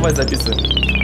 давай записывай.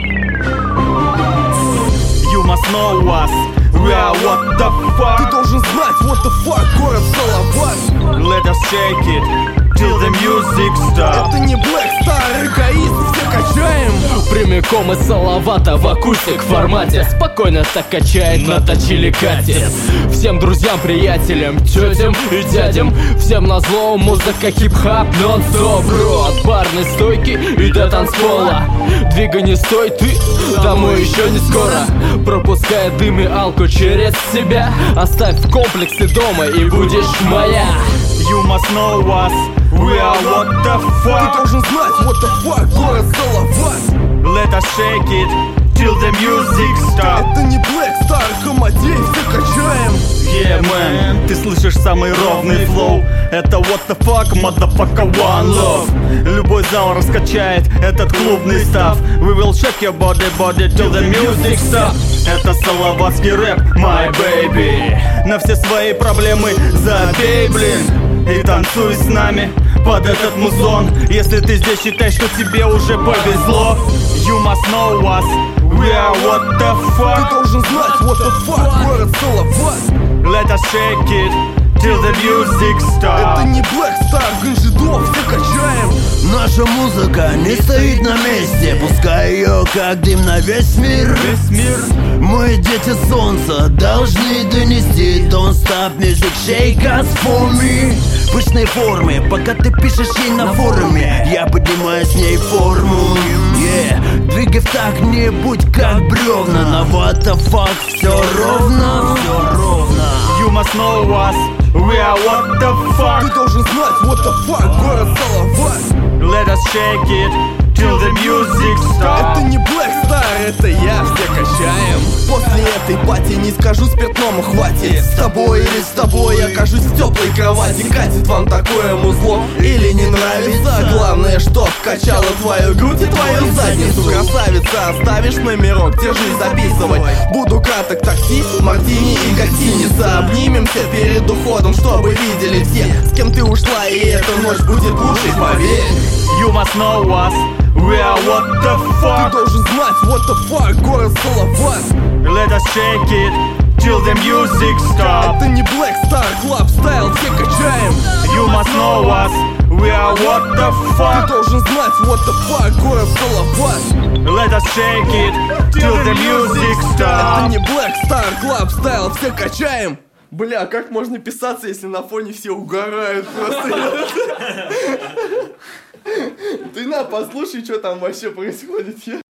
You must know us, we are what the fuck. Ты должен знать, what the fuck, город Салават. Let us shake it till the music stops. Это не Black Star, эгоист, все качаем. Прямиком из Салавата в акустик формате. Спокойно так качает на точили катит. Всем друзьям, приятелям, тетям и дядям, всем назло музыка хип-хап нон-стоп. Бро, от барной стойки и до танцпола. Двигай не стой ты, домой еще не скоро. Пропуская дым и алку через себя, оставь комплексы дома и будешь моя. You must know us, we are what the Ты fuck. должен знать, what the fuck, город Салават. Let us shake it till the music stops. Это не Black Star, Хамадей, все качаем. Yeah, man, ты слышишь самый ровный флоу. Это what the fuck, motherfucker, one love. Любой зал раскачает этот клубный став. We will shake your body till the music stops. Это салаватский рэп, my baby. На все свои проблемы забей, блин, и танцуй с нами под этот музон. Если ты здесь, считай, что тебе уже повезло. You must know us, we are what the Ты fuck. должен знать, what the fuck, город Салават. Let us shake it till the music stops. Это не Black Star, Ганжидов, все качаем. Наша музыка не стоит на месте, пускай ее как дым на весь мир. Весь мир. Мы дети солнца, должны донести. Don't stop music, shake us for me. Пышной формы, пока ты пишешь ей на форуме, я поднимаю с ней форму. Yeah. Двигай в так, не будь как бревна. На what the fuck, все ровно, все ровно. You must know us, we are what the Ты fuck. должен знать, what the fuck, город Салават. Let us shake it till the music stops. Это не Black Star, это я, все качаем. После этой пати не скажу спиртному хватит. С тобой или с тобой окажусь в теплой кровати. Катит вам такое музло или не нравится? Главное, чтоб качало твою грудь и твою задницу. Красавица, оставишь номерок, держи, записывай. Буду краток, такси, мартини и гостиница. Обнимемся перед уходом, чтобы видели все, с кем ты ушла, и эта ночь будет лучшей, поверь. You must know us, we are what the Ты fuck. должен знать, what the fuck, город Салават. Let us shake it till the music stops. Это не Black Star, Club Style, все качаем. You must know us, we are what the Ты fuck. должен знать, what the fuck, город Салават. Let us shake it till the music Это stops. не Black Star, Club Style, все качаем. Бля, как можно писаться, если на фоне все угорают просто? Ты на, послушай, что там вообще происходит.